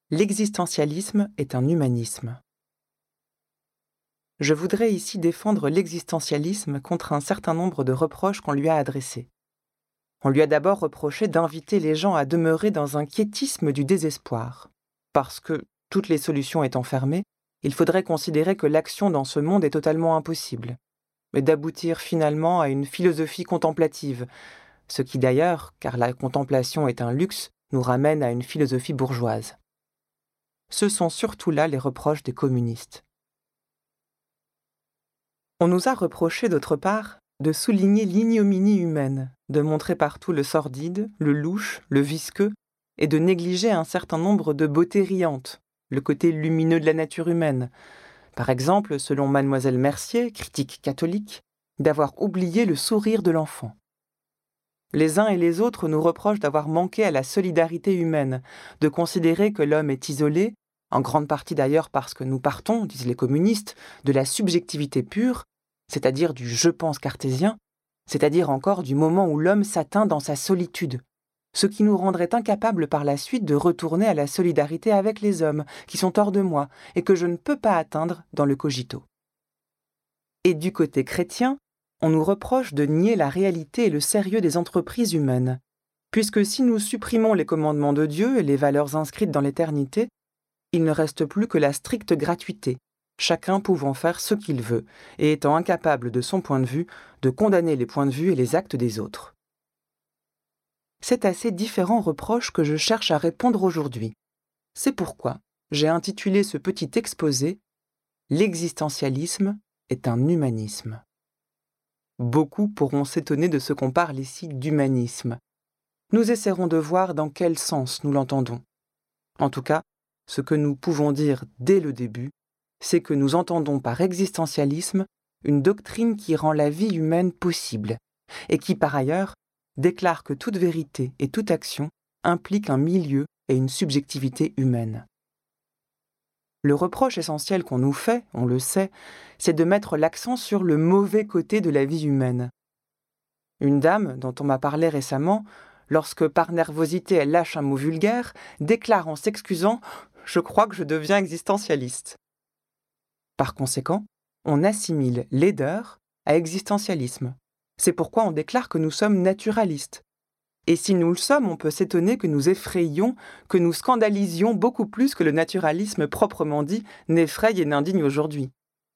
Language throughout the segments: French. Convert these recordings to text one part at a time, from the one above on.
L'existentialisme est un humanisme. Je voudrais ici défendre l'existentialisme contre un certain nombre de reproches qu'on lui a adressés. On lui a d'abord reproché d'inviter les gens à demeurer dans un quiétisme du désespoir, parce que, toutes les solutions étant fermées, il faudrait considérer que l'action dans ce monde est totalement impossible, et d'aboutir finalement à une philosophie contemplative, ce qui d'ailleurs, car la contemplation est un luxe, nous ramène à une philosophie bourgeoise. Ce sont surtout là les reproches des communistes. On nous a reproché d'autre part de souligner l'ignominie humaine, de montrer partout le sordide, le louche, le visqueux, et de négliger un certain nombre de beautés riantes, le côté lumineux de la nature humaine. Par exemple, selon mademoiselle Mercier, critique catholique, d'avoir oublié le sourire de l'enfant. Les uns et les autres nous reprochent d'avoir manqué à la solidarité humaine, de considérer que l'homme est isolé, en grande partie d'ailleurs parce que nous partons, disent les communistes, de la subjectivité pure, c'est-à-dire du « je pense » cartésien, c'est-à-dire encore du moment où l'homme s'atteint dans sa solitude, ce qui nous rendrait incapables par la suite de retourner à la solidarité avec les hommes, qui sont hors de moi, et que je ne peux pas atteindre dans le cogito. Et du côté chrétien, on nous reproche de nier la réalité et le sérieux des entreprises humaines, puisque si nous supprimons les commandements de Dieu et les valeurs inscrites dans l'éternité, il ne reste plus que la stricte gratuité, chacun pouvant faire ce qu'il veut, et étant incapable de son point de vue de condamner les points de vue et les actes des autres. C'est à ces différents reproches que je cherche à répondre aujourd'hui. C'est pourquoi j'ai intitulé ce petit exposé « L'existentialisme est un humanisme ». Beaucoup pourront s'étonner de ce qu'on parle ici d'humanisme. Nous essaierons de voir dans quel sens nous l'entendons. En tout cas, ce que nous pouvons dire dès le début, c'est que nous entendons par existentialisme une doctrine qui rend la vie humaine possible, et qui par ailleurs déclare que toute vérité et toute action impliquent un milieu et une subjectivité humaine. Le reproche essentiel qu'on nous fait, on le sait, c'est de mettre l'accent sur le mauvais côté de la vie humaine. Une dame, dont on m'a parlé récemment, lorsque par nervosité elle lâche un mot vulgaire, déclare en s'excusant « Je crois que je deviens existentialiste ». Par conséquent, on assimile laideur à existentialisme. C'est pourquoi on déclare que nous sommes naturalistes. Et si nous le sommes, on peut s'étonner que nous effrayions, que nous scandalisions beaucoup plus que le naturalisme proprement dit n'effraie et n'indigne aujourd'hui.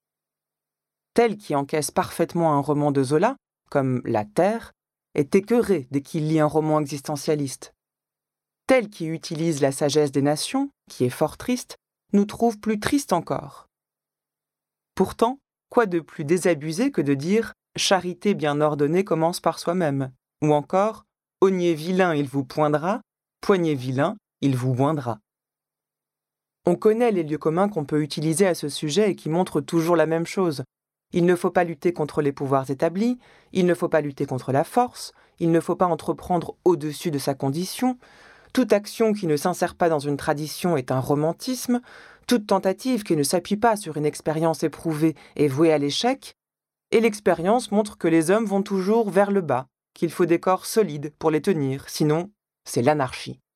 Tel qui encaisse parfaitement un roman de Zola, comme La Terre, est écœuré dès qu'il lit un roman existentialiste. Tel qui utilise la sagesse des nations, qui est fort triste, nous trouve plus tristes encore. Pourtant, quoi de plus désabusé que de dire « charité bien ordonnée commence par soi-même » ou encore « oignet vilain, il vous poindra, poignet vilain, il vous oindra ». On connaît les lieux communs qu'on peut utiliser à ce sujet et qui montrent toujours la même chose. Il ne faut pas lutter contre les pouvoirs établis, il ne faut pas lutter contre la force, il ne faut pas entreprendre au-dessus de sa condition. Toute action qui ne s'insère pas dans une tradition est un romantisme, toute tentative qui ne s'appuie pas sur une expérience éprouvée est vouée à l'échec, et l'expérience montre que les hommes vont toujours vers le bas, qu'il faut des corps solides pour les tenir, sinon c'est l'anarchie.